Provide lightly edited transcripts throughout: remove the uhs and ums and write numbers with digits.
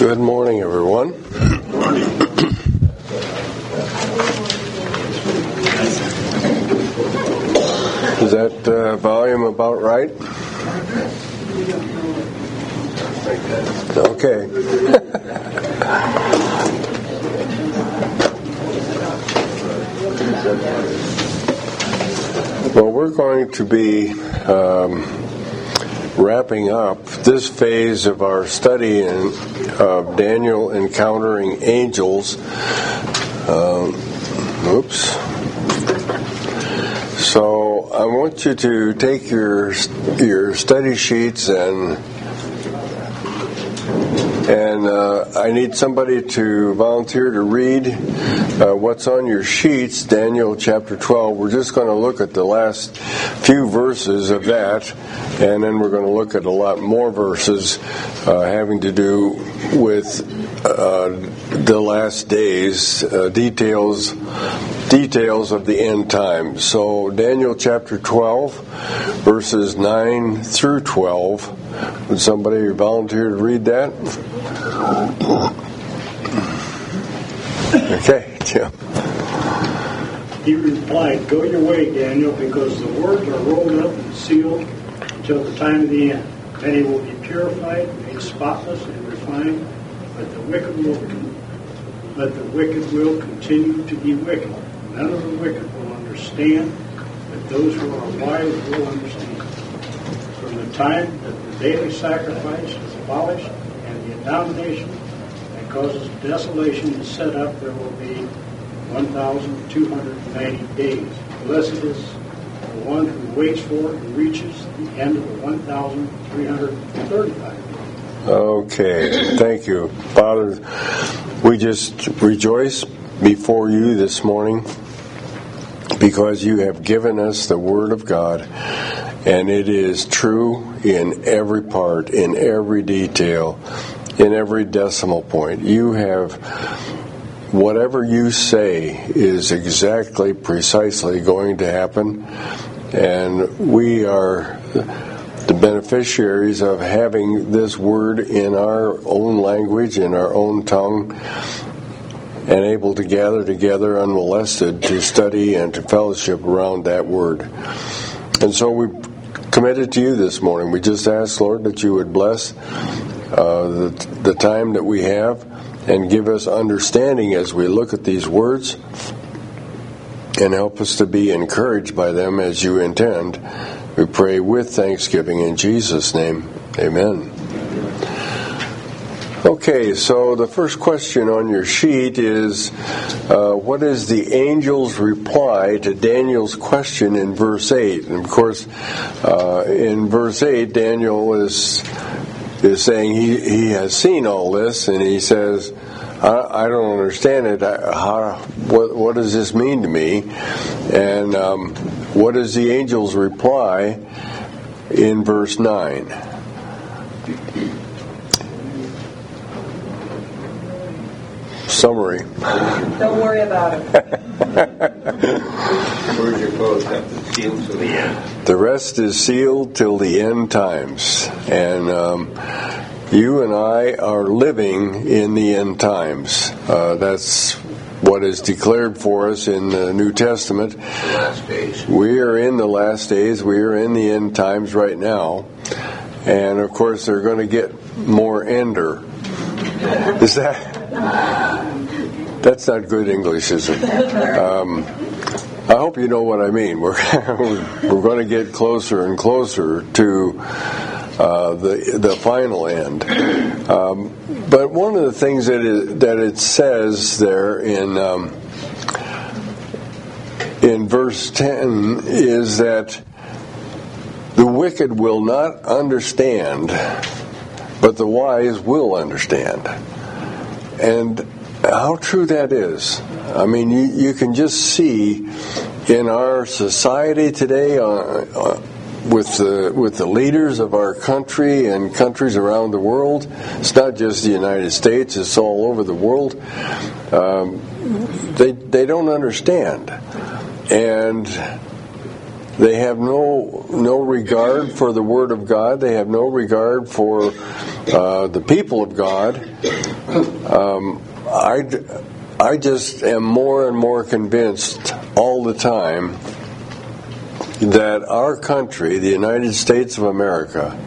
Good morning, everyone. Is that volume about right? Okay. Well, we're going to be wrapping up this phase of our study of Daniel encountering angels. So I want you to take your study sheets and I need somebody to volunteer to read what's on your sheets, Daniel chapter 12. We're just going to look at the last few verses of that, and then we're going to look at a lot more verses having to do with the last days, details of the end times. So Daniel chapter 12, verses 9 through 12. Would somebody volunteer to read that? Okay, Jim. He replied, "Go your way, Daniel, because the words are rolled up and sealed until the time of the end. Then he will be purified, made spotless, and refined, but the wicked will continue to be wicked. None of the wicked will understand, but those who are wise will understand. From the time that the daily sacrifice is abolished and the abomination that causes desolation is set up, there will be 1,290 days. Blessed is the one who waits for and reaches the end of the 1,335 days." Okay, thank you. Father, we just rejoice before you this morning because you have given us the Word of God, and it is true in every part, in every detail, in every decimal point. You have, whatever you say is exactly, precisely going to happen, and we are the beneficiaries of having this Word in our own language, in our own tongue, and able to gather together unmolested to study and to fellowship around that Word. And so we committed to you this morning. We just ask, Lord, that you would bless the time that we have and give us understanding as we look at these words and help us to be encouraged by them as you intend. We pray with thanksgiving in Jesus' name. Amen. Okay, so the first question on your sheet is, what is the angel's reply to Daniel's question in verse 8? And of course, in verse 8, Daniel is saying he has seen all this, and he says, I don't understand it. What does this mean to me? And what is the angel's reply in verse 9? Summary. Don't worry about it. Where's your clothes have to seal till the end? The rest is sealed till the end times. And you and I are living in the end times. That's what is declared for us in the New Testament. The last days. We are in the last days. We are in the end times right now. And of course, they're going to get more ender. Is that... That's not good English, is it? I hope you know what I mean. We're going to get closer and closer to the final end. But one of the things that it says there in verse 10 is that the wicked will not understand, but the wise will understand. And how true that is. I mean, you can just see in our society today, with the leaders of our country and countries around the world. It's not just the United States; it's all over the world. They don't understand, and they have no regard for the Word of God. They have no regard for the people of God, I just am more and more convinced all the time that our country, the United States of America,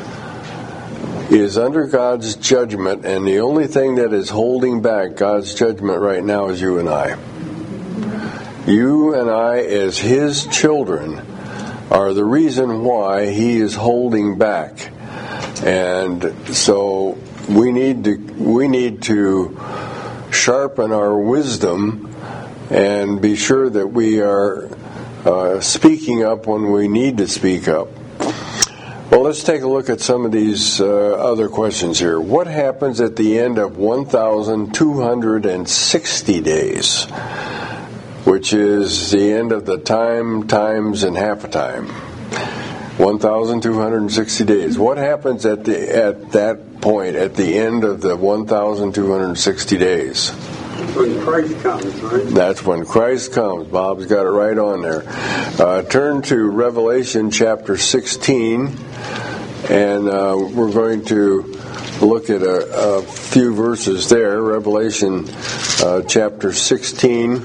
is under God's judgment, and the only thing that is holding back God's judgment right now is you and I. You and I, as His children, are the reason why He is holding back. And so we need to sharpen our wisdom and be sure that we are speaking up when we need to speak up. Well, let's take a look at some of these other questions here. What happens at the end of 1,260 days, which is the end of the time, times, and half a time? 1,260 days. What happens at that point, at the end of the 1,260 days? When Christ comes, right? That's when Christ comes. Bob's got it right on there. Turn to Revelation chapter 16, and we're going to look at a few verses there. Revelation chapter 16,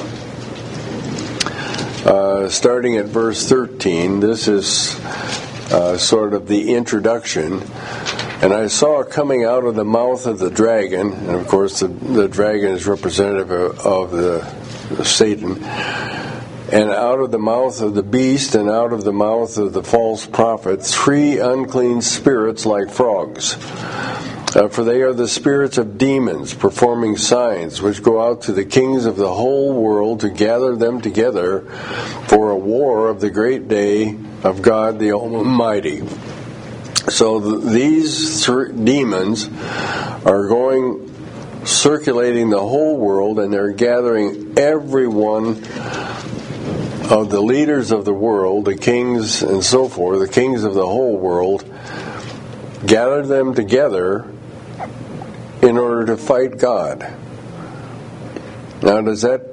starting at verse 13. This is sort of the introduction. And I saw coming out of the mouth of the dragon, and of course the dragon is representative of the Satan, and out of the mouth of the beast and out of the mouth of the false prophet, 3 unclean spirits like frogs. For they are the spirits of demons, performing signs, which go out to the kings of the whole world to gather them together for a war of the great day of God the Almighty. So these demons are circulating the whole world, and they're gathering every one of the leaders of the world, the kings and so forth, the kings of the whole world, gather them together in order to fight God. Now, does that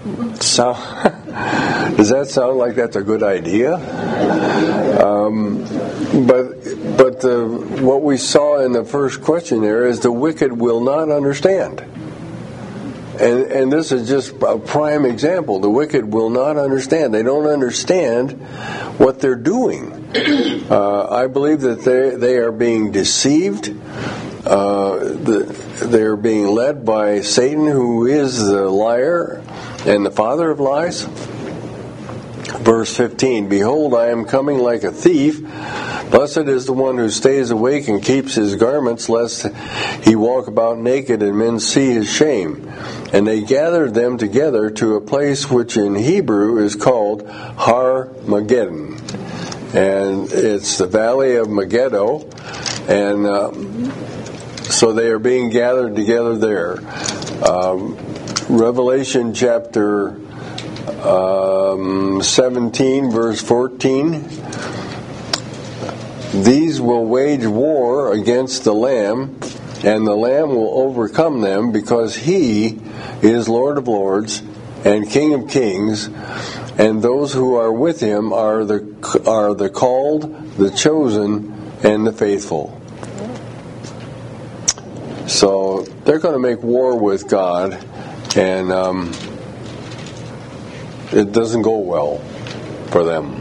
sound like that's a good idea? But what we saw in the first question there is the wicked will not understand. And this is just a prime example. The wicked will not understand. They don't understand what they're doing. I believe that they are being deceived. They're being led by Satan, who is the liar and the father of lies. Verse 15, Behold, I am coming like a thief. Blessed is the one who stays awake and keeps his garments, lest he walk about naked and men see his shame. And they gathered them together to a place which in Hebrew is called Har Mageddon. And it's the valley of Megiddo. And so they are being gathered together there. Revelation chapter 17, verse 14. These will wage war against the Lamb, and the Lamb will overcome them, because He is Lord of Lords and King of Kings, and those who are with Him are the called, the chosen, and the faithful. So they're going to make war with God, and it doesn't go well for them.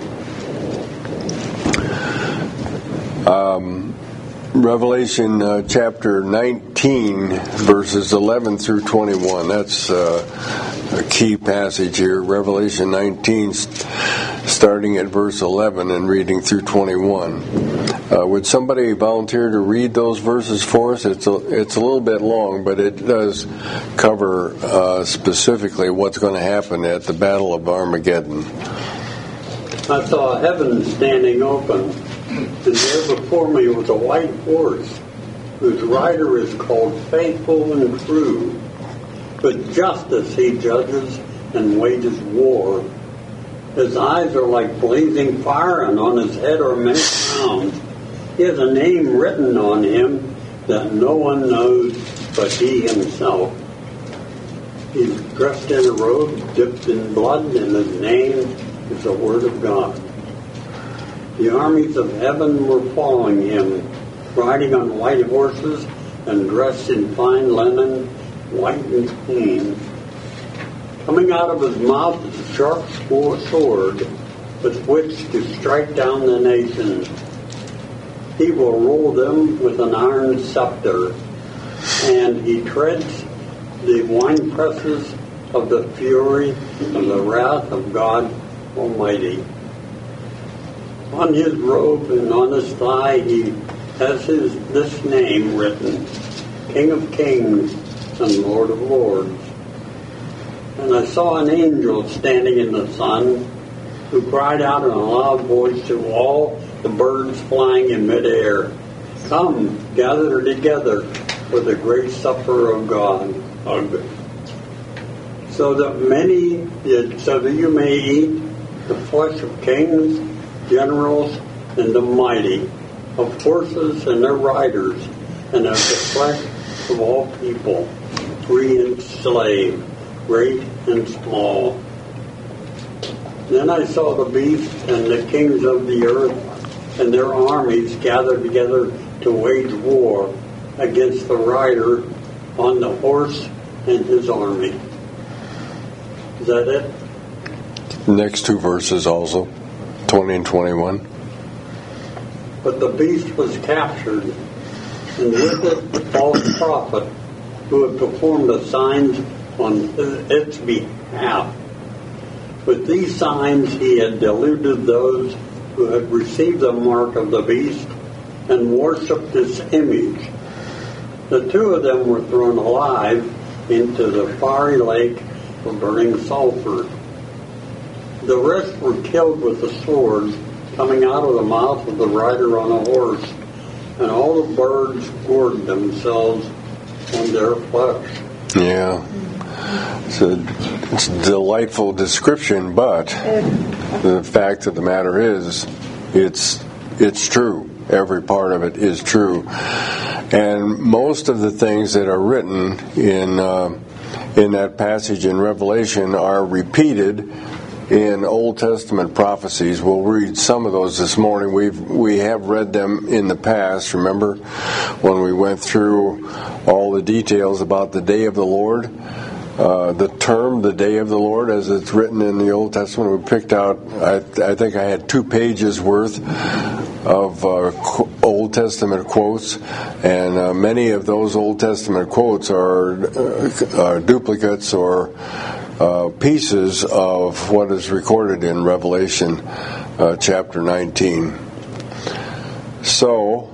Revelation chapter 19, verses 11 through 21. That's a key passage here. Revelation 19, starting at verse 11 and reading through 21. Would somebody volunteer to read those verses for us? It's a little bit long, but it does cover specifically what's going to happen at the Battle of Armageddon. I saw heaven standing open, and there before me was a white horse, whose rider is called Faithful and True. With justice he judges and wages war. His eyes are like blazing fire, and on his head are many crowns. He has a name written on him that no one knows but he himself. He's dressed in a robe dipped in blood, and his name is the Word of God. The armies of heaven were following him, riding on white horses and dressed in fine linen, white and clean. Coming out of his mouth is a sharp sword with which to strike down the nations. He will rule them with an iron scepter, and he treads the winepresses of the fury of the wrath of God Almighty. On his robe and on his thigh he has this name written, King of Kings and Lord of Lords. And I saw an angel standing in the sun, who cried out in a loud voice to all the birds flying in midair, "Come, gather together for the great supper of God, so that you may eat the flesh of kings, generals, and the mighty, of horses and their riders, and of the flesh of all people, free and slave, great and small." Then I saw the beast and the kings of the earth and their armies gathered together to wage war against the rider on the horse and his army. Is that it? Next two verses also, 20 and 21. But the beast was captured, and with it the false prophet who had performed the signs on its behalf. With these signs he had deluded those who had received the mark of the beast and worshipped its image. The two of them were thrown alive into the fiery lake of burning sulfur. The rest were killed with the sword coming out of the mouth of the rider on a horse, and all the birds gored themselves on their flesh. Yeah. It's a delightful description, but the fact of the matter is, it's true. Every part of it is true, and most of the things that are written in that passage in Revelation are repeated in Old Testament prophecies. We'll read some of those this morning. We have read them in the past. Remember when we went through all the details about the day of the Lord? The term, the day of the Lord, as it's written in the Old Testament, we picked out, I think I had 2 pages worth of Old Testament quotes, and many of those Old Testament quotes are duplicates or pieces of what is recorded in Revelation chapter 19. So,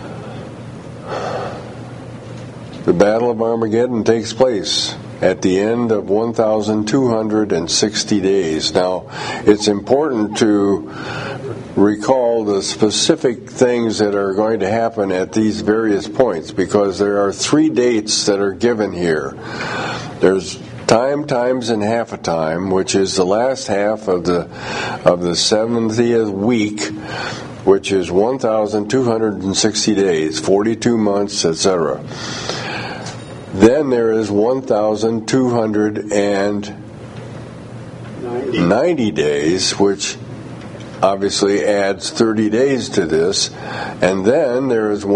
the Battle of Armageddon takes place at the end of 1,260 days. Now, it's important to recall the specific things that are going to happen at these various points, because there are 3 dates that are given here. There's time, times, and half a time, which is the last half of the 70th week, which is 1,260 days, 42 months, etc. Then there is 1,290 days, which obviously adds 30 days to this. And then there is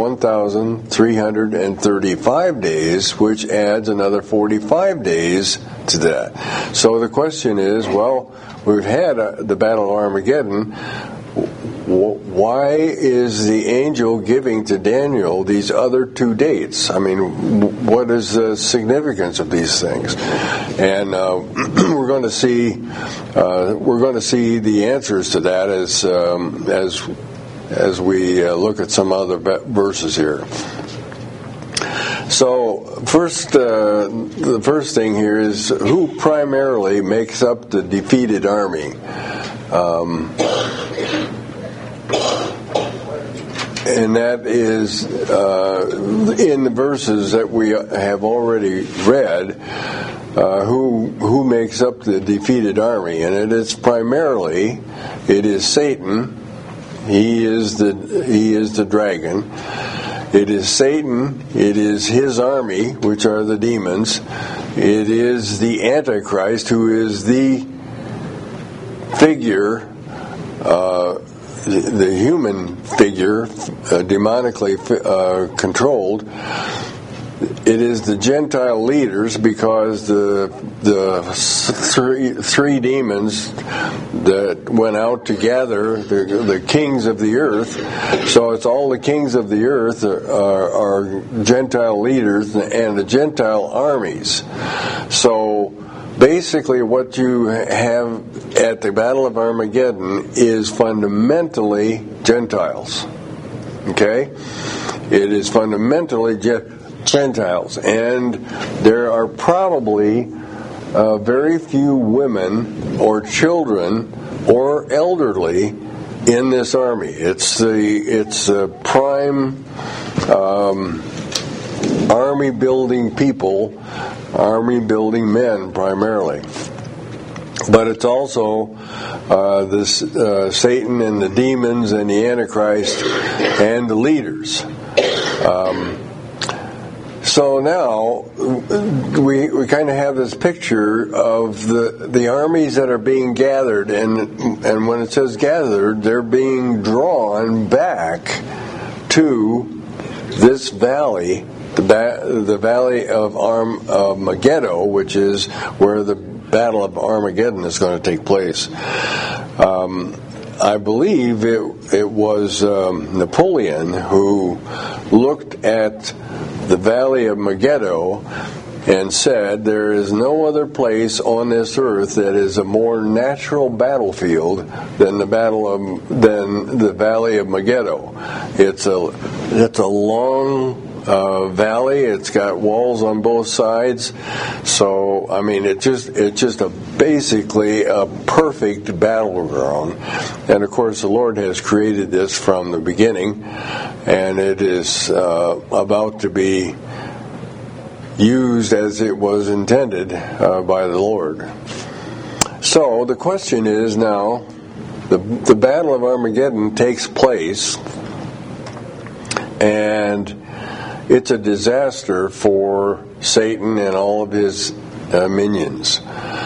1,335 days, which adds another 45 days to that. So the question is, well, we've had the Battle of Armageddon. Why is the angel giving to Daniel these other 2 dates? I mean, what is the significance of these things? And we're going to see the answers to that as we look at some other verses here. So the first thing here is who primarily makes up the defeated army. And that is in the verses that we have already read, who makes up the defeated army. And it is primarily, it is Satan. He is the dragon. It is Satan. It is his army, which are the demons. It is the Antichrist, who is the figure the human figure, demonically controlled. It is the Gentile leaders, because the three demons that went out to gather the kings of the earth. So it's all the kings of the earth are Gentile leaders and the Gentile armies. So basically what you have at the Battle of Armageddon is fundamentally Gentiles. Okay? It is fundamentally Gentiles, and there are probably very few women or children or elderly in this army. It's the prime army building people, army building men primarily. But it's also Satan and the demons and the Antichrist and the leaders. So now we kind of have this picture of the armies that are being gathered, and when it says gathered, they're being drawn back to this valley, the valley of Megiddo, which is where the Battle of Armageddon is going to take place. I believe it was Napoleon who looked at the valley of Megiddo and said, there is no other place on this earth that is a more natural battlefield than the valley of Megiddo. It's a long valley. It's got walls on both sides. So I mean, it's just basically a perfect battleground. And of course, the Lord has created this from the beginning, and it is about to be used as it was intended by the Lord. So the question is now, the Battle of Armageddon takes place, and it's a disaster for Satan and all of his minions.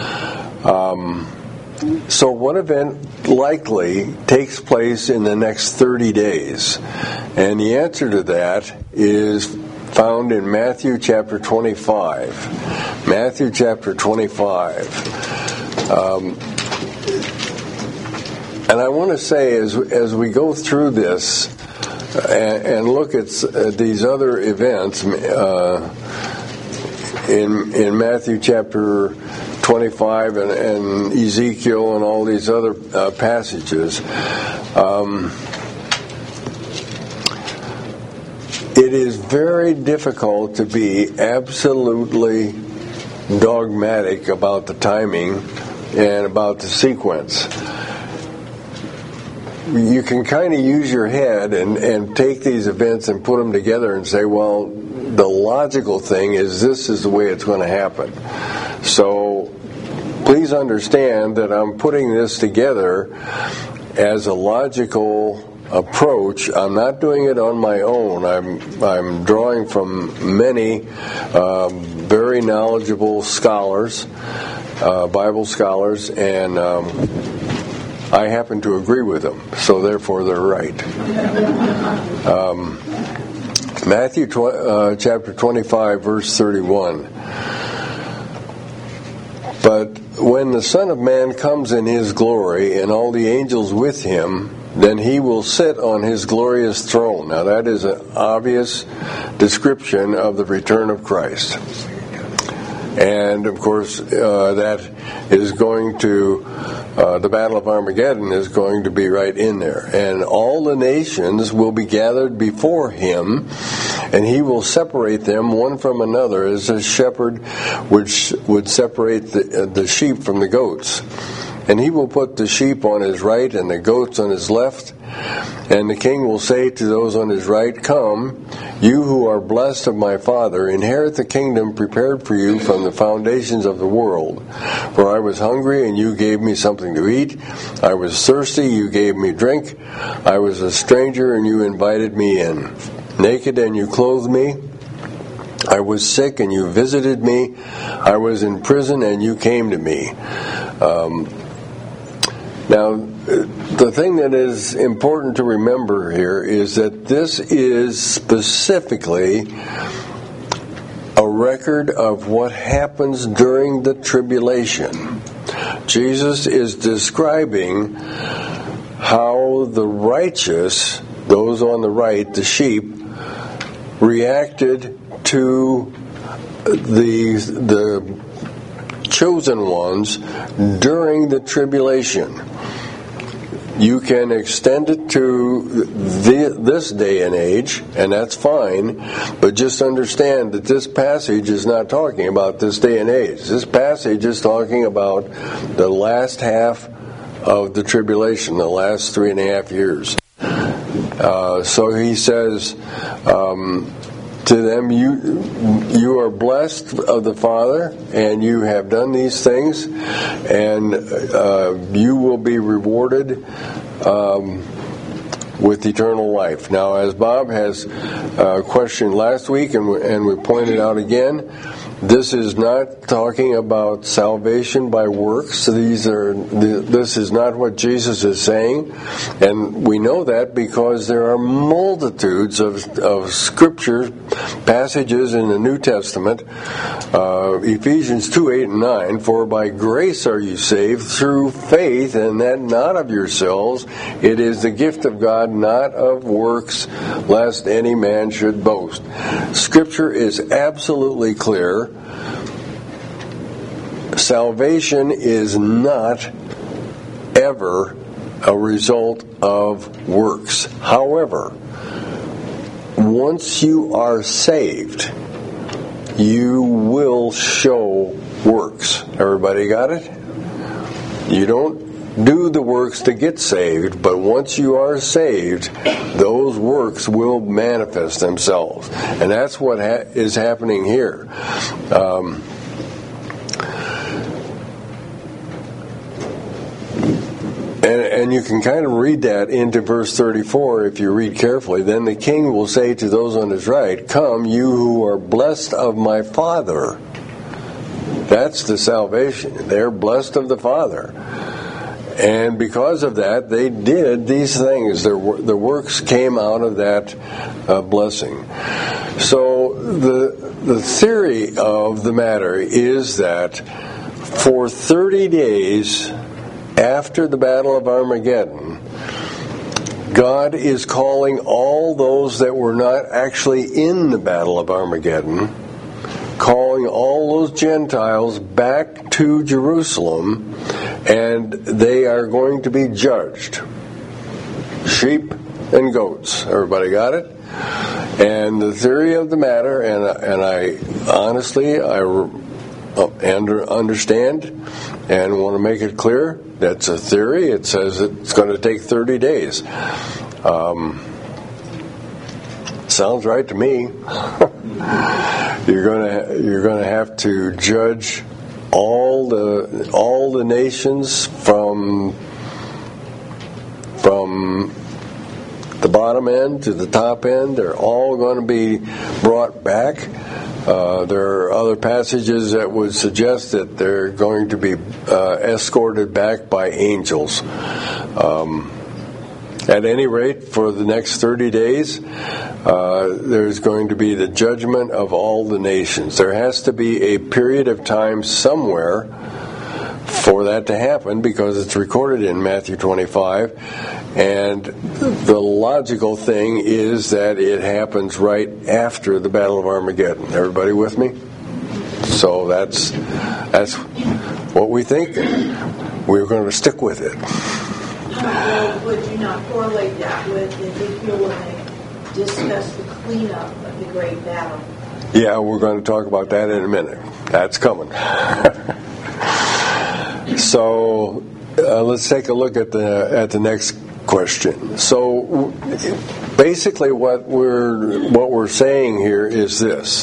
So what event likely takes place in the next 30 days? And the answer to that is found in Matthew chapter 25. Matthew chapter 25. And I want to say, as we go through this and look at these other events in Matthew chapter 25 and Ezekiel and all these other passages, it is very difficult to be absolutely dogmatic about the timing and about the sequence. You can kind of use your head and take these events and put them together and say, well, the logical thing is this is the way it's going to happen. So please understand that I'm putting this together as a logical approach. I'm not doing it on my own. I'm drawing from many very knowledgeable scholars, Bible scholars, and I happen to agree with them, so therefore they're right. Matthew chapter 25, verse 31. But when the Son of Man comes in his glory and all the angels with him, then he will sit on his glorious throne. Now that is an obvious description of the return of Christ. And of course, that is going to, the Battle of Armageddon is going to be right in there. And all the nations will be gathered before him, and he will separate them one from another, as a shepherd would separate the sheep from the goats. And he will put the sheep on his right and the goats on his left. And the king will say to those on his right, "Come, you who are blessed of my Father, inherit the kingdom prepared for you from the foundations of the world. For I was hungry, and you gave me something to eat. I was thirsty, you gave me drink. I was a stranger, and you invited me in. Naked, and you clothed me. I was sick, and you visited me. I was in prison, and you came to me." Now, the thing that is important to remember here is that this is specifically a record of what happens during the tribulation. Jesus is describing how the righteous, those on the right, the sheep, reacted to the chosen ones during the tribulation. You can extend it to this day and age, and that's fine, but just understand that this passage is not talking about this day and age. This passage is talking about the last half of the tribulation, the last 3.5 years. So he says to them, you are blessed of the Father, and you have done these things, and you will be rewarded with eternal life. Now, as Bob has questioned last week, and we pointed out again, this is not talking about salvation by works. This is not what Jesus is saying, and we know that because there are multitudes of scripture passages in the New Testament. Ephesians 2:8 and 9. For by grace are you saved through faith, and that not of yourselves. It is the gift of God, not of works, lest any man should boast. Scripture is absolutely clear. Salvation is not ever a result of works. However, once you are saved, you will show works. Everybody got it? You don't do the works to get saved, but once you are saved, those works will manifest themselves. And that's what is happening here. And you can kind of read that into verse 34 if you read carefully. Then the king will say to those on his right, come, you who are blessed of my Father. That's the salvation. They're blessed of the Father. And because of that, they did these things. The works came out of that blessing. So the theory of the matter is that for 30 days after the Battle of Armageddon, God is calling all those that were not actually in the Battle of Armageddon, calling all those Gentiles back to Jerusalem, and they are going to be judged. Sheep and goats. Everybody got it? And the theory of the matter, and I honestly, I understand and want to make it clear, that's a theory. It says it's going to take 30 days. Sounds right to me. You're going to have to judge all the nations from the bottom end to the top end. They're all going to be brought back. There are other passages that would suggest that they're going to be escorted back by angels. At any rate, for the next 30 days, there's going to be the judgment of all the nations. There has to be a period of time somewhere for that to happen because it's recorded in Matthew 25. And the logical thing is that it happens right after the Battle of Armageddon. Everybody with me? So that's what we think. We're going to stick with it. Well, would you not correlate that with Ezekiel when they discuss the cleanup of the great battle? Yeah, we're going to talk about that in a minute. That's coming. So let's take a look at the next question. So basically, what we're saying here is this: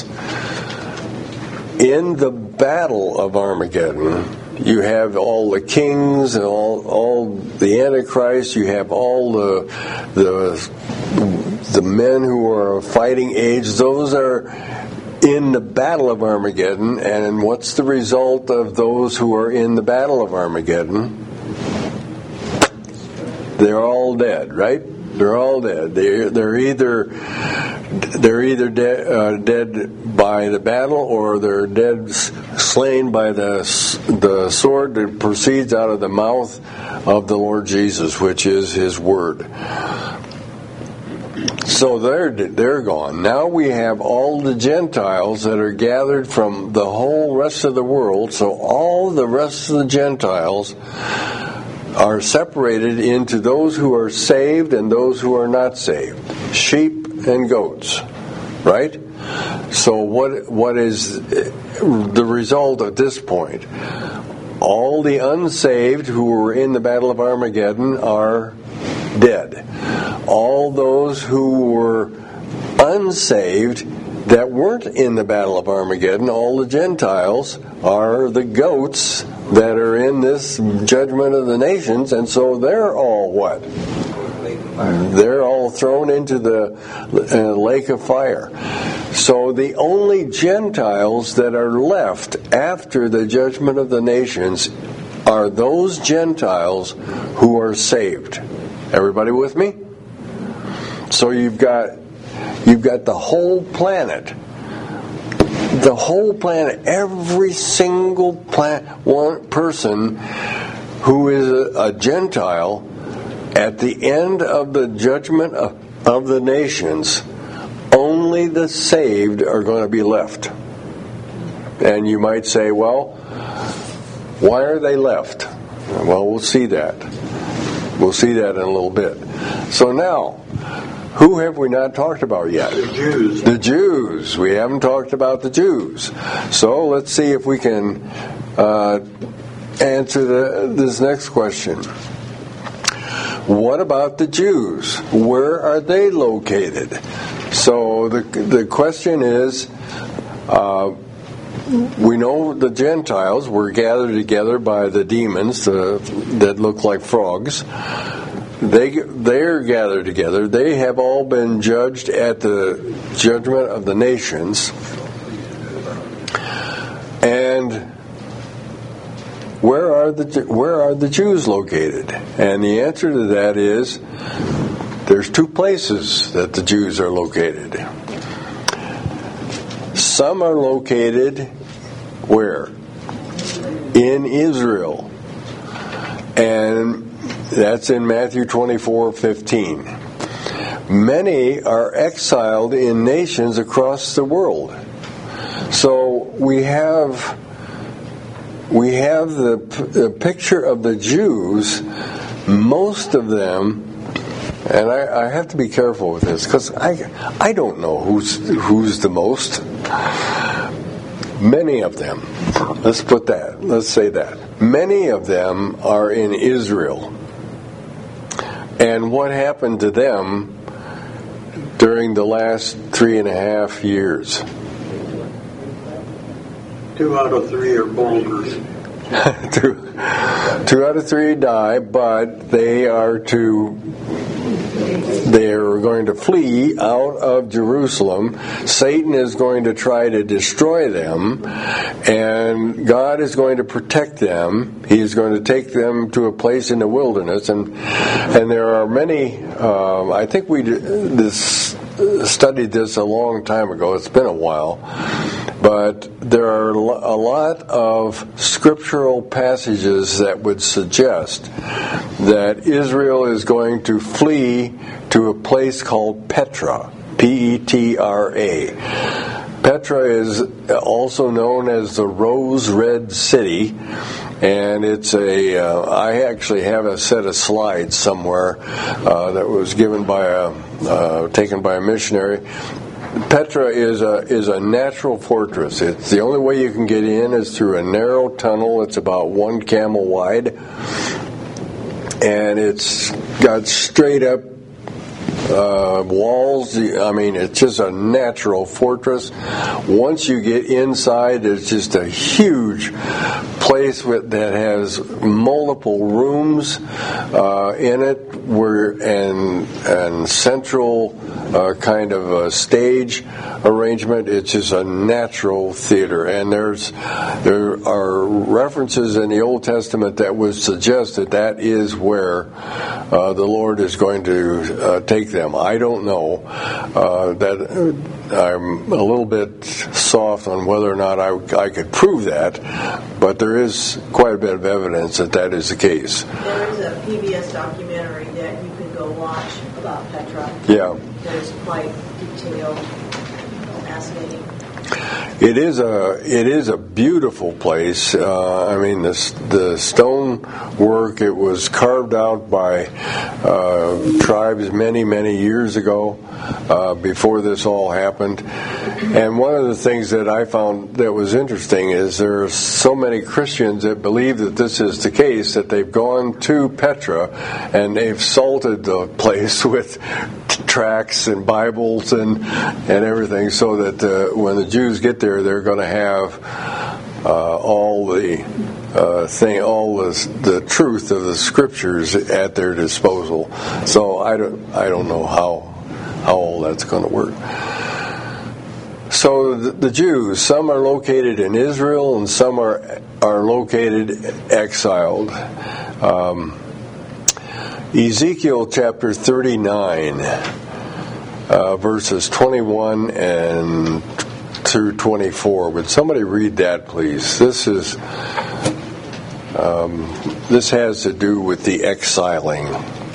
in the Battle of Armageddon, you have all the kings and all the Antichrist. You have all the men who are of fighting age. Those are in the Battle of Armageddon. And what's the result of those who are in the Battle of Armageddon? they're all dead, right? They're all dead. They're either dead by the battle, or they're dead slain by the sword that proceeds out of the mouth of the Lord Jesus, which is His word. So they're gone. Now we have all the Gentiles that are gathered from the whole rest of the world. So all the rest of the Gentiles are separated into those who are saved and those who are not saved. Sheep and goats, right? So what is the result at this point? All the unsaved who were in the Battle of Armageddon are dead. All those who were unsaved that weren't in the Battle of Armageddon, all the Gentiles, are the goats that are in this judgment of the nations, and so they're all what? They're all thrown into the lake of fire. So the only Gentiles that are left after the judgment of the nations are those Gentiles who are saved. Everybody with me? So you've got the whole planet. The whole planet, every single one person who is a Gentile, at the end of the judgment of the nations, only the saved are going to be left. And you might say, well, why are they left? Well, we'll see that. We'll see that in a little bit. So now, who have we not talked about yet? The Jews. The Jews. We haven't talked about the Jews. So let's see if we can answer this next question. What about the Jews? Where are they located? So the question is, we know the Gentiles were gathered together by the demons that look like frogs. They're gathered together. They have all been judged at the judgment of the nations. And where are the Jews located? And the answer to that is, there's two places that the Jews are located. Some are located where? In Israel. And that's in Matthew 24:15. Many are exiled in nations across the world. So we have the picture of the Jews. Most of them, and I have to be careful with this because I don't know who's the most. Many of them. Let's say that. Many of them are in Israel. And what happened to them during the last 3.5 years? 2 out of 3 are bonkers. 2 out of 3 die, but they are going to flee out of Jerusalem. Satan is going to try to destroy them, and God is going to protect them. He is going to take them to a place in the wilderness, and there are many. I think we studied this a long time ago. It's been a while. But there are a lot of scriptural passages that would suggest that Israel is going to flee to a place called Petra, Petra. Petra is also known as the Rose Red City, and it's I actually have a set of slides somewhere that was taken by a missionary. Petra is a natural fortress. It's the only way you can get in is through a narrow tunnel. It's about 1 camel wide, and it's got straight up walls. I mean, it's just a natural fortress. Once you get inside, it's just a huge place that has multiple rooms in it, and central kind of a stage arrangement. It's just a natural theater, and there are references in the Old Testament that would suggest that is where the Lord is going to take them. I don't know. That I'm a little bit soft on whether or not I could prove that, but there is quite a bit of evidence that is the case. There is a PBS documentary that you can go watch about Petra. Yeah. There's quite detailed, fascinating. It is a beautiful place. I mean, the stone work, it was carved out by tribes many years ago, before this all happened. And one of the things that I found that was interesting is there are so many Christians that believe that this is the case, that they've gone to Petra and they've salted the place with tracts and Bibles and everything, so that when the Jews get there, they're going to have all the truth of the Scriptures at their disposal. So I don't know how all that's going to work. So the Jews, some are located in Israel and some are located exiled. Ezekiel chapter 39, verses 21 and through 24. Would somebody read that, please? This has to do with the exiling.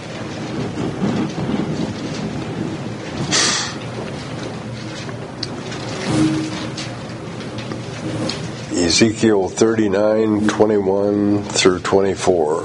Ezekiel 39, 21 through 24.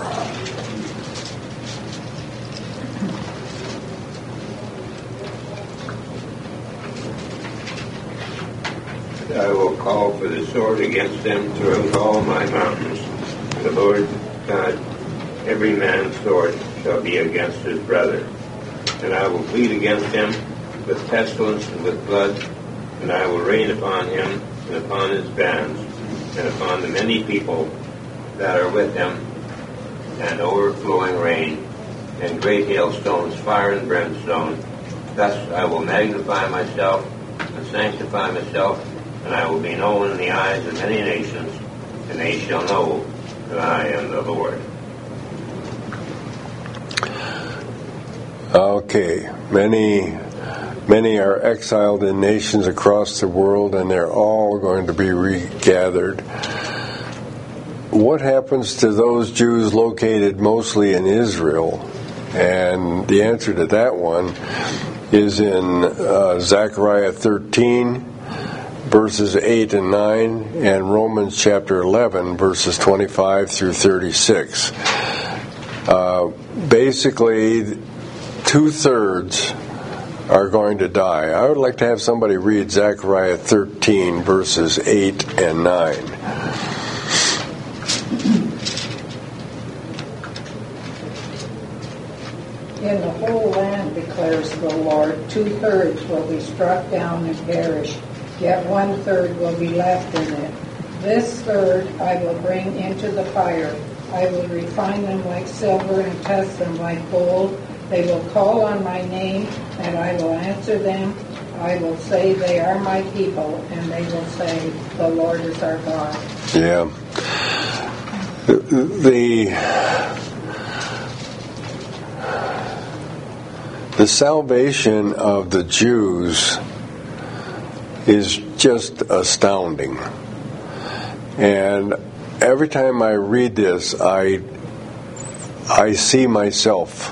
I will call for the sword against them throughout all my mountains. The Lord God, every man's sword shall be against his brother. And I will plead against him with pestilence and with blood, and I will rain upon him and upon his bands, and upon the many people that are with him, and overflowing rain, and great hailstones, fire and brimstone. Thus I will magnify myself and sanctify myself, and I will be known in the eyes of many nations, and they shall know that I am the Lord. Okay, many are exiled in nations across the world, and they're all going to be regathered. What happens to those Jews located mostly in Israel? And the answer to that one is in Zechariah 13, verses 8 and 9, and Romans chapter 11, verses 25 through 36. Basically, 2/3 are going to die. I would like to have somebody read Zechariah 13, verses 8 and 9. In the whole land, declares the Lord, 2/3 will be struck down and perish, yet 1/3 will be left in it. This third I will bring into the fire. I will refine them like silver and test them like gold. They will call on my name, and I will answer them. I will say they are my people, and they will say, the Lord is our God. Yeah. The salvation of the Jews is just astounding. And every time I read this, I see myself.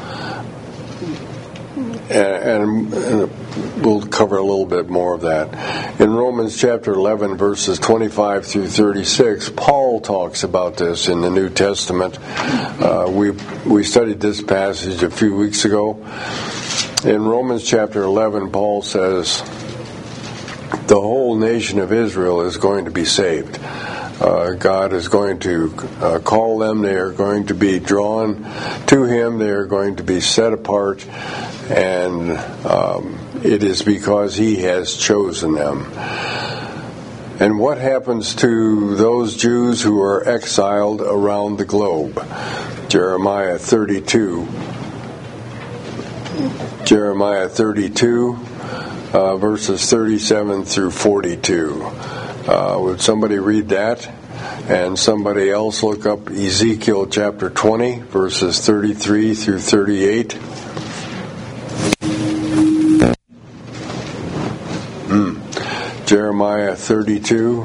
And we'll cover a little bit more of that. In Romans chapter 11, verses 25 through 36, Paul talks about this in the New Testament. We studied this passage a few weeks ago. In Romans chapter 11, Paul says, the whole nation of Israel is going to be saved. God is going to call them. They are going to be drawn to Him. They are going to be set apart. And it is because He has chosen them. And what happens to those Jews who are exiled around the globe? Jeremiah 32. Jeremiah 32, verses 37 through 42. Would somebody read that? And somebody else look up Ezekiel chapter 20, verses 33 through 38. Jeremiah 32,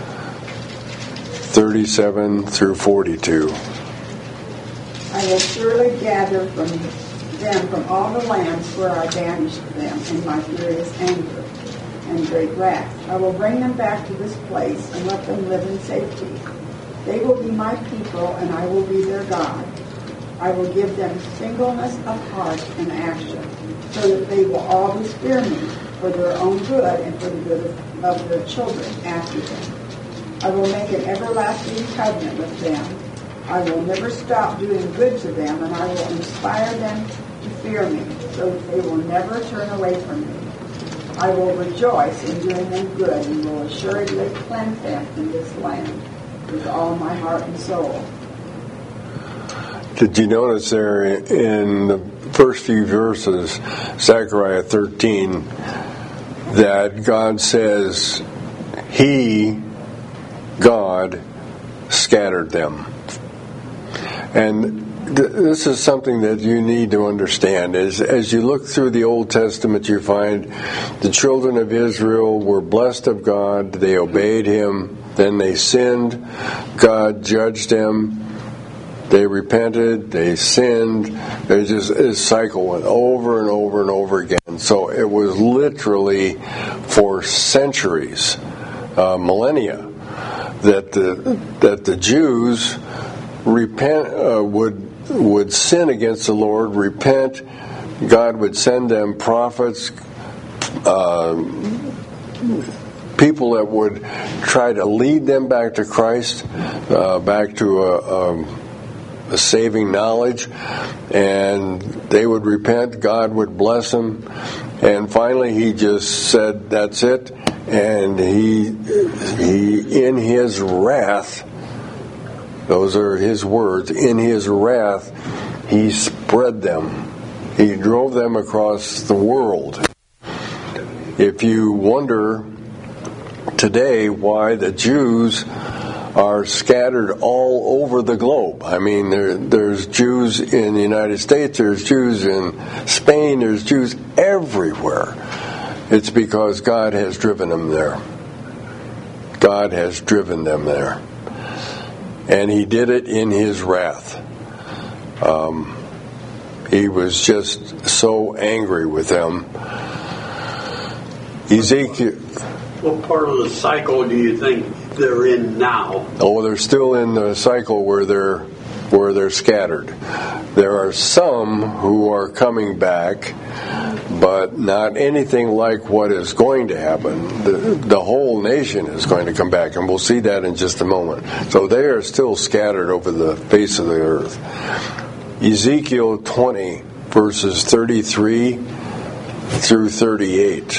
37 through 42. I will surely gather from them from all the lands where I banished them in my furious anger and great wrath. I will bring them back to this place and let them live in safety. They will be my people, and I will be their God. I will give them singleness of heart and action, so that they will always fear me for their own good and for the good of their children after them. I will make an everlasting covenant with them. I will never stop doing good to them, and I will inspire them to fear me, so that they will never turn away from me. I will rejoice in doing them good, and will assuredly cleanse them in this land with all my heart and soul. Did you notice there in the first few verses, Zechariah 13, that God says He, God, scattered them? And this is something that you need to understand. As you look through the Old Testament, you find the children of Israel were blessed of God. They obeyed Him. Then they sinned. God judged them. They repented. They sinned. This cycle went over and over and over again. So it was literally for centuries, millennia, that the Jews would sin against the Lord, repent. God would send them prophets, people that would try to lead them back to Christ, back to a saving knowledge, and they would repent. God would bless them, and finally He just said, "That's it." And He in His wrath, those are His words, in His wrath, He spread them. He drove them across the world. If you wonder today why the Jews are scattered all over the globe, I mean, there's Jews in the United States, there's Jews in Spain, there's Jews everywhere. It's because God has driven them there. God has driven them there. And He did it in His wrath. He was just so angry with them. Ezekiel. What part of the cycle do you think they're in now? Oh, they're still in the cycle where they're scattered. There are some who are coming back, but not anything like what is going to happen. The whole nation is going to come back, and we'll see that in just a moment. So they are still scattered over the face of the earth. Ezekiel 20, verses 33 through 38.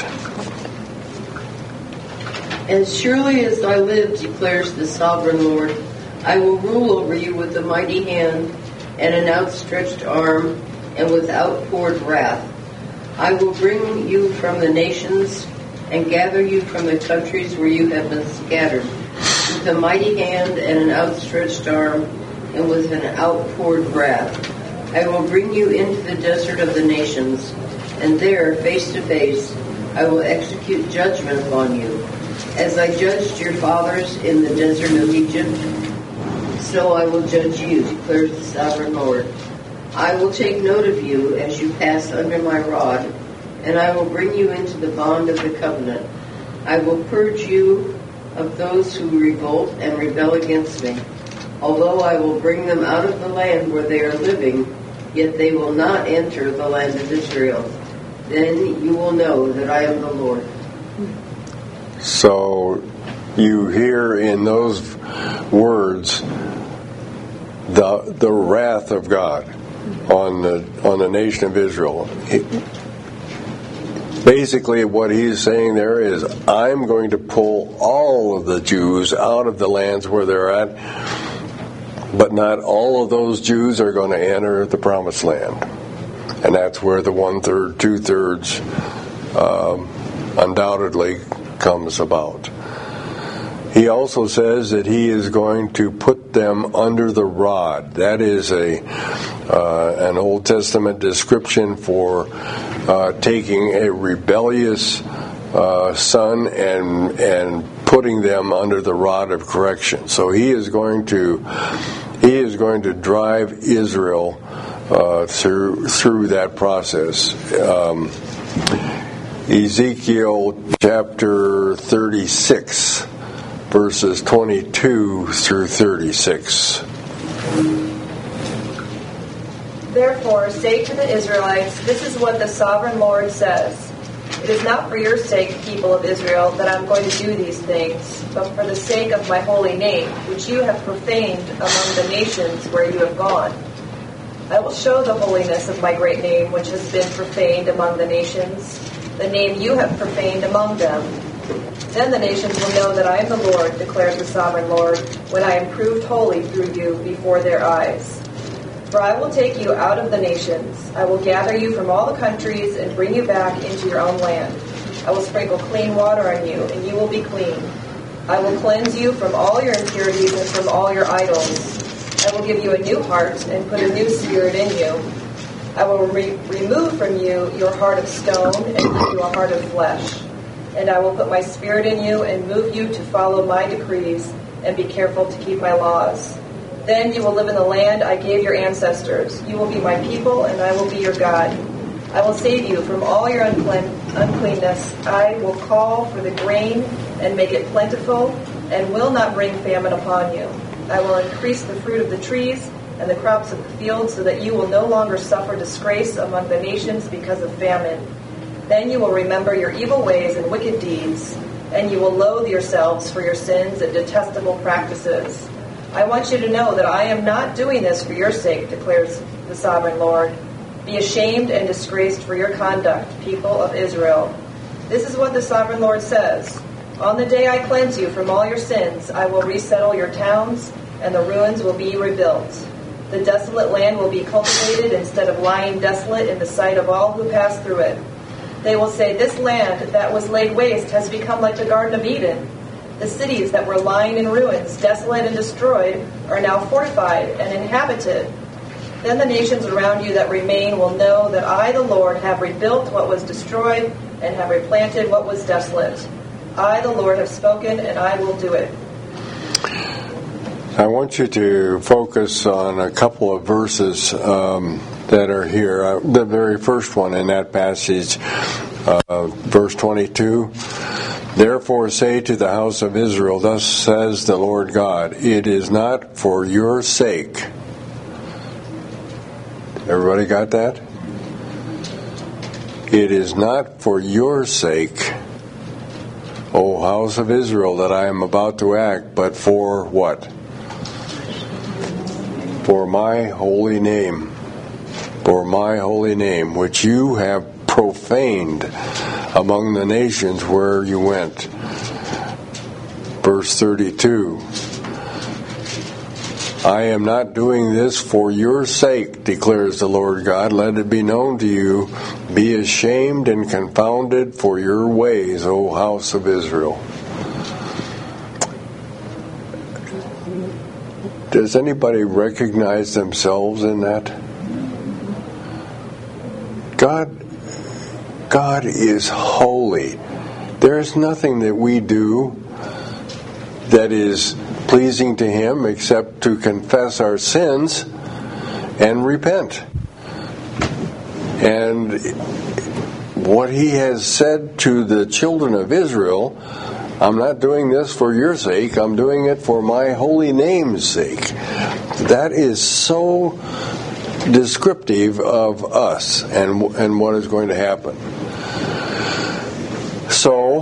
As surely as I live, declares the sovereign Lord, I will rule over you with a mighty hand and an outstretched arm and with outpoured wrath. I will bring you from the nations and gather you from the countries where you have been scattered, with a mighty hand and an outstretched arm and with an outpoured wrath. I will bring you into the desert of the nations, and there, face to face, I will execute judgment upon you. As I judged your fathers in the desert of Egypt, so I will judge you, declares the sovereign Lord. I will take note of you as you pass under my rod, and I will bring you into the bond of the covenant. I will purge you of those who revolt and rebel against me. Although I will bring them out of the land where they are living, yet they will not enter the land of Israel. Then you will know that I am the Lord. So you hear in those words the wrath of God on the nation of Israel. Basically, what he's saying there is, I'm going to pull all of the Jews out of the lands where they're at, but not all of those Jews are going to enter the promised land. And that's where the 1/3, 2/3 undoubtedly comes about. He also says that he is going to put them under the rod. That is an Old Testament description for taking a rebellious son and putting them under the rod of correction. So he is going to drive Israel through that process. Ezekiel chapter 36. Verses 22 through 36. Therefore, say to the Israelites, this is what the sovereign Lord says. It is not for your sake, people of Israel, that I am going to do these things, but for the sake of my holy name, which you have profaned among the nations where you have gone. I will show the holiness of my great name, which has been profaned among the nations, the name you have profaned among them. Then the nations will know that I am the Lord, declares the sovereign Lord, when I am proved holy through you before their eyes. For I will take you out of the nations. I will gather you from all the countries and bring you back into your own land. I will sprinkle clean water on you, and you will be clean. I will cleanse you from all your impurities and from all your idols. I will give you a new heart and put a new spirit in you. I will remove from you your heart of stone and give you a heart of flesh. And I will put my spirit in you and move you to follow my decrees and be careful to keep my laws. Then you will live in the land I gave your ancestors. You will be my people, and I will be your God. I will save you from all your uncleanness. I will call for the grain and make it plentiful, and will not bring famine upon you. I will increase the fruit of the trees and the crops of the field, so that you will no longer suffer disgrace among the nations because of famine. Then you will remember your evil ways and wicked deeds, and you will loathe yourselves for your sins and detestable practices. I want you to know that I am not doing this for your sake, declares the sovereign Lord. Be ashamed and disgraced for your conduct, people of Israel. This is what the sovereign Lord says. On the day I cleanse you from all your sins, I will resettle your towns, and the ruins will be rebuilt. The desolate land will be cultivated instead of lying desolate in the sight of all who pass through it. They will say, this land that was laid waste has become like the Garden of Eden. The cities that were lying in ruins, desolate and destroyed, are now fortified and inhabited. Then the nations around you that remain will know that I, the Lord, have rebuilt what was destroyed and have replanted what was desolate. I, the Lord, have spoken, and I will do it. I want you to focus on a couple of verses that are here. The very first one in that passage, verse 22. Therefore say to the house of Israel, thus says the Lord God, it is not for your sake. Everybody got that? It is not for your sake, O house of Israel, that I am about to act, but for what? For my holy name. For my holy name, which you have profaned among the nations where you went. Verse 32. I am not doing this for your sake, declares the Lord God. Let it be known to you. Be ashamed and confounded for your ways, O house of Israel. Does anybody recognize themselves in that? God is holy. There is nothing that we do that is pleasing to Him except to confess our sins and repent. And what He has said to the children of Israel, I'm not doing this for your sake, I'm doing it for my holy name's sake. That is so descriptive of us and what is going to happen. So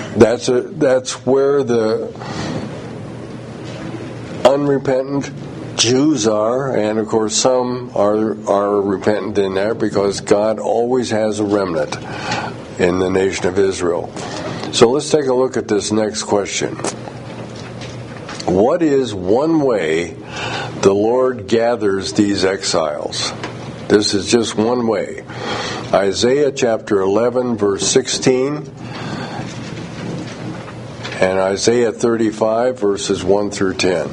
that's where the unrepentant Jews are, and of course some are repentant in there, because God always has a remnant in the nation of Israel. So let's take a look at this next question. What is one way the Lord gathers these exiles? This is just one way. Isaiah chapter 11, verse 16, and Isaiah 35, verses 1 through 10.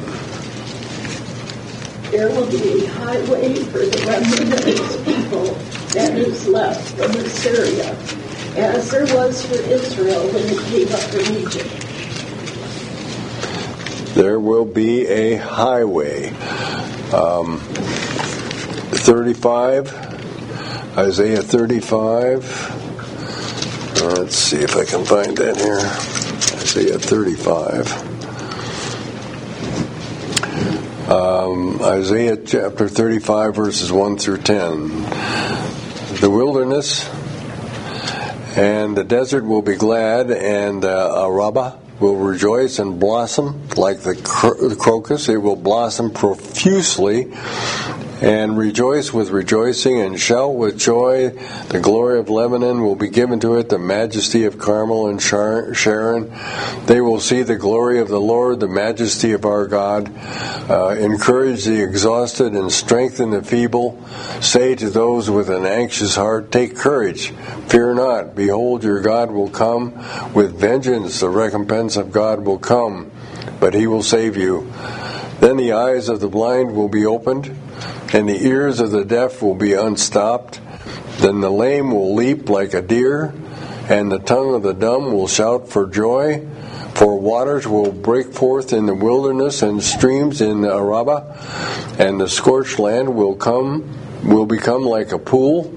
There will be a highway for the remnant of his people that is left from Assyria, as there was for Israel when it came up from Egypt. There will be a highway. 35, Isaiah 35. Let's see if I can find that here. Isaiah 35. Isaiah chapter 35, verses 1 through 10. The wilderness and the desert will be glad, and Arabah will rejoice and blossom like the crocus. It will blossom profusely and rejoice with rejoicing and shout with joy. The glory of Lebanon will be given to it, the majesty of Carmel and Sharon. They will see the glory of the Lord, the majesty of our God. Encourage the exhausted and strengthen the feeble. Say to those with an anxious heart, take courage, fear not. Behold, your God will come with vengeance. The recompense of God will come, but he will save you. Then the eyes of the blind will be opened, and the ears of the deaf will be unstopped. Then the lame will leap like a deer, and the tongue of the dumb will shout for joy. For waters will break forth in the wilderness, and streams in Arabah, and the scorched land will become like a pool,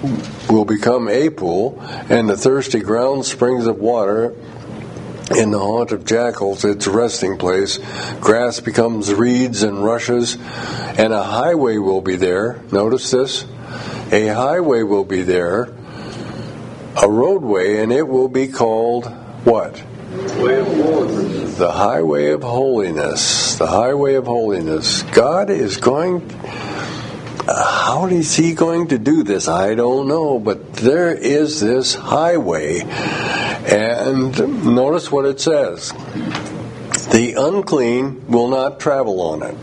and the thirsty ground springs of water. In the haunt of jackals, its resting place, grass becomes reeds and rushes, and a highway will be there. Notice this. A highway will be there, a roadway, and it will be called what? Way of holiness. The highway of holiness. The highway of holiness. God is going... How is he going to do this? I don't know, but there is this highway. And notice what it says. The unclean will not travel on it.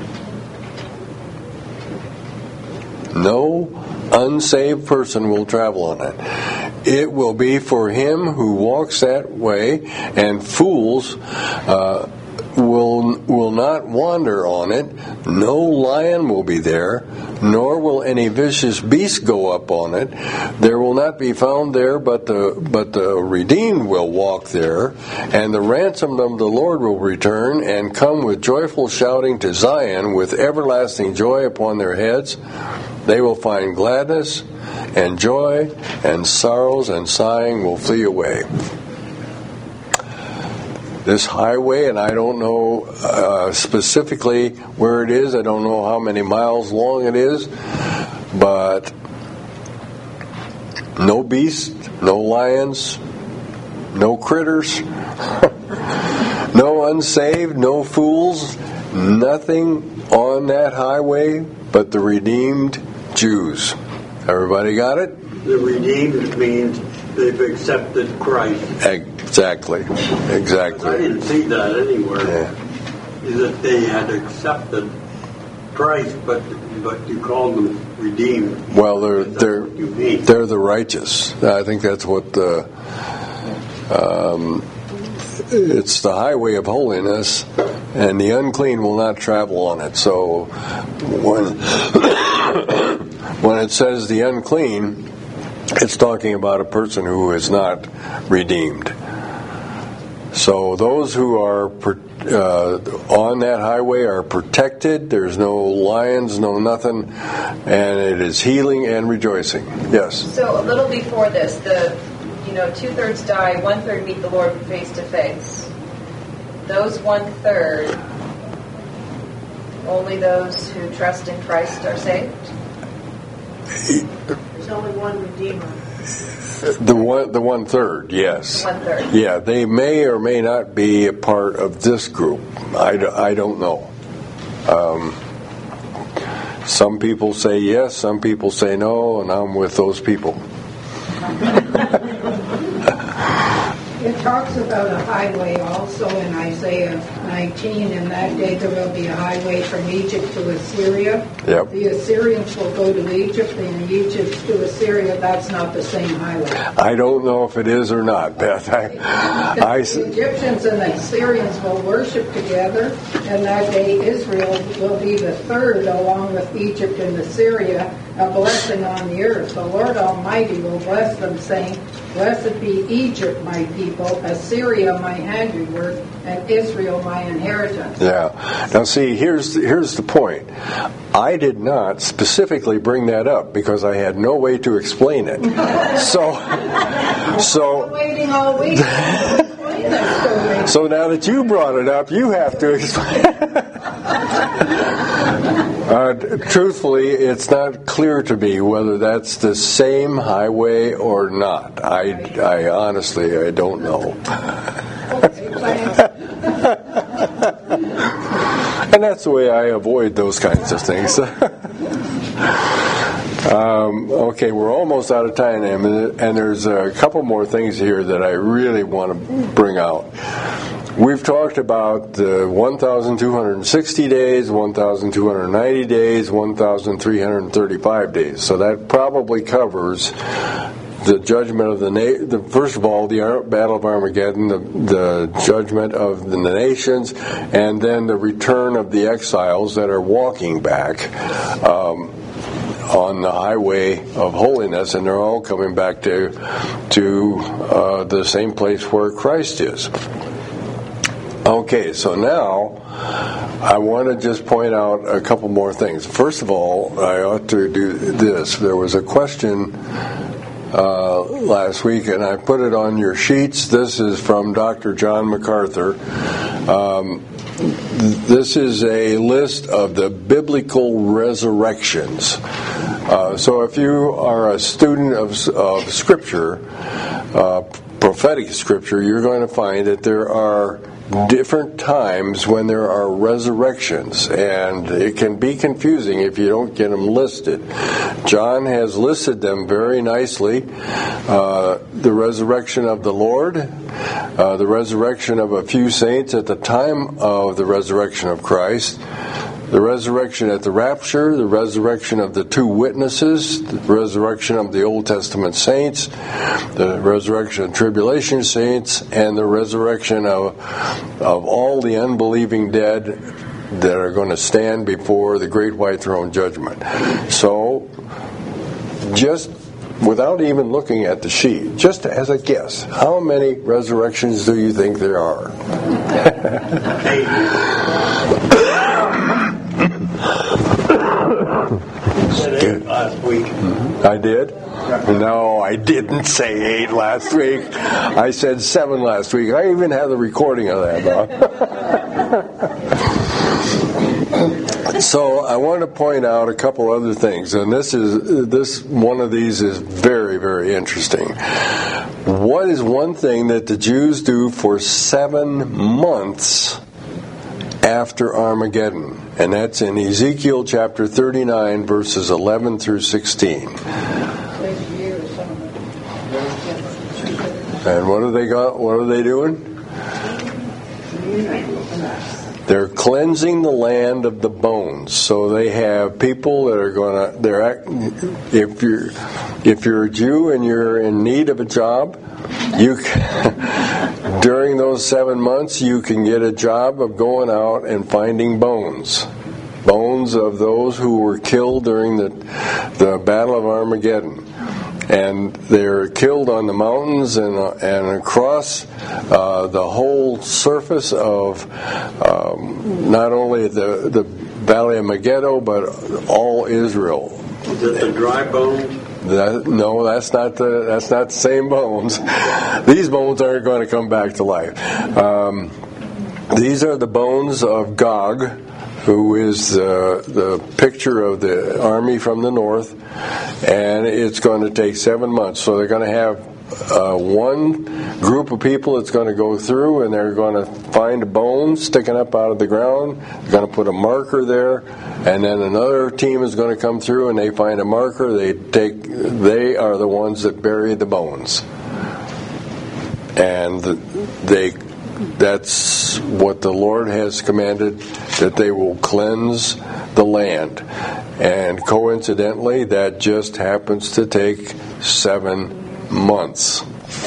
No unsaved person will travel on it. It will be for him who walks that way, and fools will not wander on it. No lion will be there, nor will any vicious beast go up on it. There will not be found there, but the redeemed will walk there, and the ransomed of the Lord will return and come with joyful shouting to Zion, with everlasting joy upon their heads. They will find gladness and joy, and sorrows and sighing will flee away. This highway, and I don't know specifically where it is. I don't know how many miles long it is, but no beasts, no lions, no critters, no unsaved, no fools, nothing on that highway but the redeemed Jews. Everybody got it? The redeemed means they've accepted Christ. Exactly. I didn't see that anywhere. Yeah. That they had accepted Christ, but you call them redeemed. Well, they're the righteous. I think that's what it's the highway of holiness, and the unclean will not travel on it. So when it says the unclean, it's talking about a person who is not redeemed. So those who are on that highway are protected. There's no lions, no nothing, and it is healing and rejoicing. Yes? So a little before this, 2/3 die, 1/3 meet the Lord face to face. Those 1/3, only those who trust in Christ are saved? There's only one Redeemer. The 1/3, yes. 1/3. Yeah, they may or may not be a part of this group. I don't know. Some people say yes, some people say no, and I'm with those people. It talks about a highway also in Isaiah 19. In that day there will be a highway from Egypt to Assyria. Yep. The Assyrians will go to Egypt, and Egypt to Assyria. That's not the same highway. I don't know if it is or not, Beth. The Egyptians and the Assyrians will worship together, and that day Israel will be the third, along with Egypt and Assyria, a blessing on the earth. The Lord Almighty will bless them, saying, "Blessed be Egypt, my people, Assyria, my handiwork, and Israel, my inheritance." Yeah. Now see, here's the point. I did not specifically bring that up because I had no way to explain it. So Waiting all week to explain that to me. So now that you brought it up, you have to explain. Truthfully, it's not clear to me whether that's the same highway or not. I honestly, I don't know. And that's the way I avoid those kinds of things. Okay, we're almost out of time, and there's a couple more things here that I really want to bring out. We've talked about the 1,260 days, 1,290 days, 1,335 days. So that probably covers the judgment of first of all, the Battle of Armageddon, the judgment of the nations, and then the return of the exiles that are walking back on the highway of holiness, and they're all coming back to the same place where Christ is. Okay, so now I want to just point out a couple more things. First of all, I ought to do this. There was a question last week, and I put it on your sheets. This is from Dr. John MacArthur. This is a list of the biblical resurrections. So if you are a student of Scripture, prophetic Scripture, you're going to find that there are different times when there are resurrections, and it can be confusing if you don't get them listed. John has listed them very nicely. The resurrection of the Lord, the resurrection of a few saints at the time of the resurrection of Christ, the resurrection at the rapture, the resurrection of the two witnesses, the resurrection of the Old Testament saints, the resurrection of tribulation saints, and the resurrection of all the unbelieving dead that are going to stand before the great white throne judgment. So, just without even looking at the sheet, just as a guess, how many resurrections do you think there are? Said 8 last week. I did? No, I didn't say 8 last week. I said 7 last week. I even have the recording of that now. So I want to point out a couple other things, and this one of these is very, very interesting. What is one thing that the Jews do for 7 months after Armageddon? And that's in Ezekiel chapter 39, verses 11 through 16. And what have they got? What are they doing? They're cleansing the land of the bones. So they have people that are going to. If you're a Jew and you're in need of a job, during those 7 months, you can get a job of going out and finding bones of those who were killed during the Battle of Armageddon. And they're killed on the mountains and across the whole surface of not only the Valley of Megiddo, but all Israel. Is it the dry bones? No, that's not the same bones. These bones aren't going to come back to life. These are the bones of Gog, who is the picture of the army from the north, and it's going to take 7 months. So they're going to have one group of people that's going to go through, and they're going to find a bone sticking up out of the ground. They're going to put a marker there, and then another team is going to come through, and they find a marker. They are the ones that bury the bones, and that's what the Lord has commanded, that they will cleanse the land. And coincidentally, that just happens to take 7 months.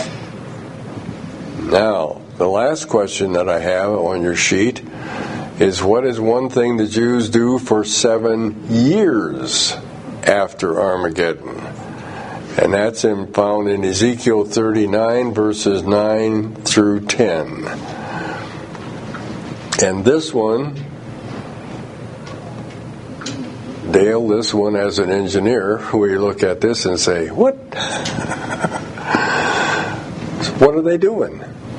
Now, the last question that I have on your sheet is, what is one thing the Jews do for 7 years after Armageddon? And that's found in Ezekiel 39, verses 9 through 10. And this one, Dale, this one as an engineer, we look at this and say, what? What are they doing?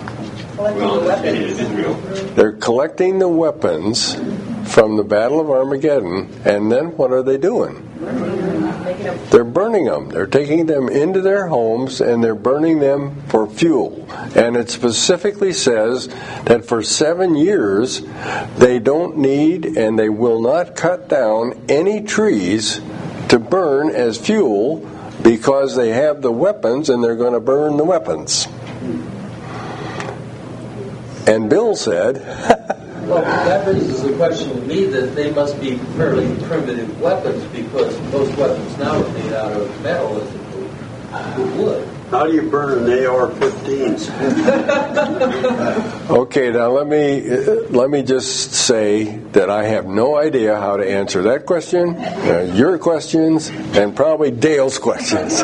They're collecting the weapons from the Battle of Armageddon, and then what are they doing? They're burning them. They're taking them into their homes, and they're burning them for fuel. And it specifically says that for 7 years, they don't need and they will not cut down any trees to burn as fuel, because they have the weapons and they're going to burn the weapons. And Bill said, well, that raises the question to me that they must be fairly primitive weapons, because most weapons now are made out of metal as opposed to wood. How do you burn an AR-15s? Okay, now let me just say that I have no idea how to answer that question, your questions, and probably Dale's questions.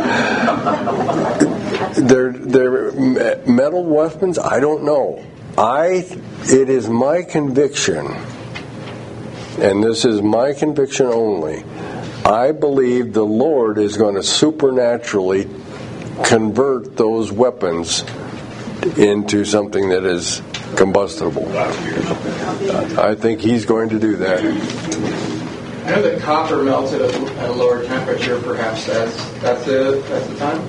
They're metal weapons? I don't know. It is my conviction, and this is my conviction only, I believe the Lord is going to supernaturally convert those weapons into something that is combustible. I think He's going to do that. I know that copper melts at a lower temperature. Perhaps that's the time.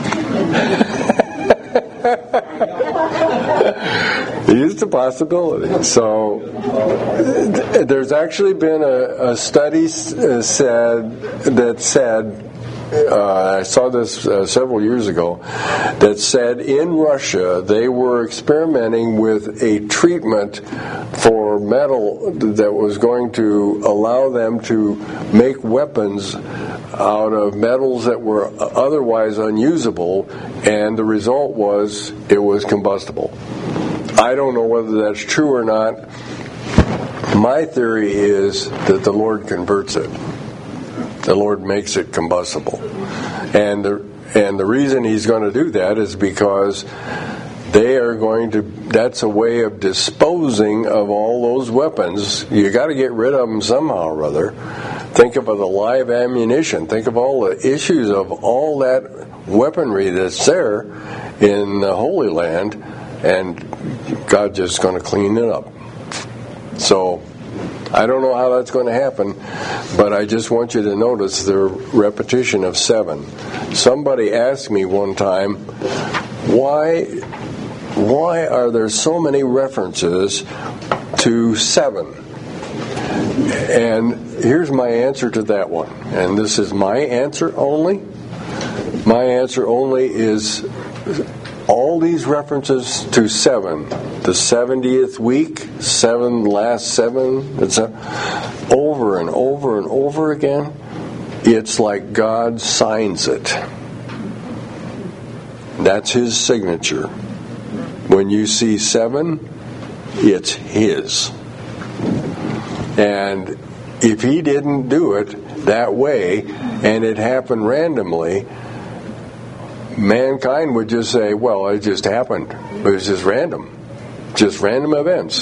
It's a possibility. So there's actually been a study that said, I saw this several years ago, that said in Russia they were experimenting with a treatment for metal that was going to allow them to make weapons out of metals that were otherwise unusable, and the result was it was combustible. I don't know whether that's true or not. My theory is that the Lord converts it. The Lord makes it combustible. And the reason He's going to do that is because that's a way of disposing of all those weapons. You got to get rid of them somehow or other. Think of the live ammunition. Think of all the issues of all that weaponry that's there in the Holy Land, and God's just going to clean it up. So I don't know how that's going to happen, but I just want you to notice the repetition of 7. Somebody asked me one time, why are there so many references to 7? And here's my answer to that one. And this is my answer only. My answer only is all these references to 7, the 70th week, last 7, etc., over and over and over again, it's like God signs it. That's His signature. When you see 7, it's His. And if He didn't do it that way, and it happened randomly, mankind would just say, well, it just happened. It was just random events.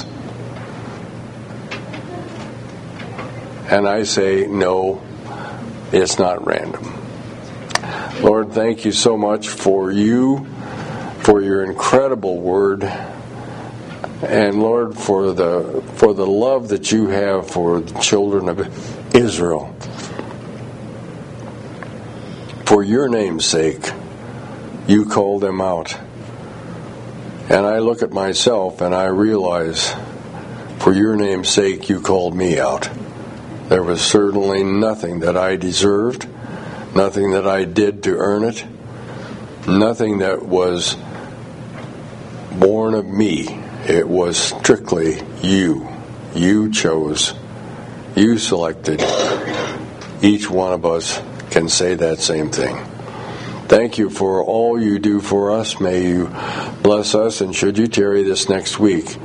And I say, no, it's not random. Lord, thank you so much for your incredible word, and Lord, for the love that you have for the children of Israel. For your name's sake, you called them out. And I look at myself and I realize, for your name's sake, you called me out. There was certainly nothing that I deserved, nothing that I did to earn it, nothing that was born of me. It was strictly you. You chose. You selected. Each one of us can say that same thing. Thank you for all you do for us. May you bless us, and should you tarry this next week,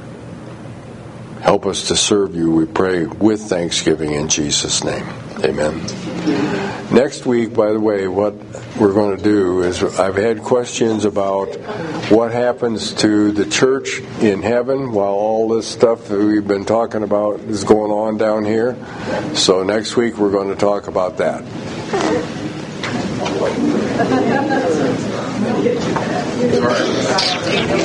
help us to serve you, we pray, with thanksgiving in Jesus' name. Amen. Next week, by the way, what we're going to do is, I've had questions about what happens to the church in heaven while all this stuff that we've been talking about is going on down here. So next week we're going to talk about that. All right.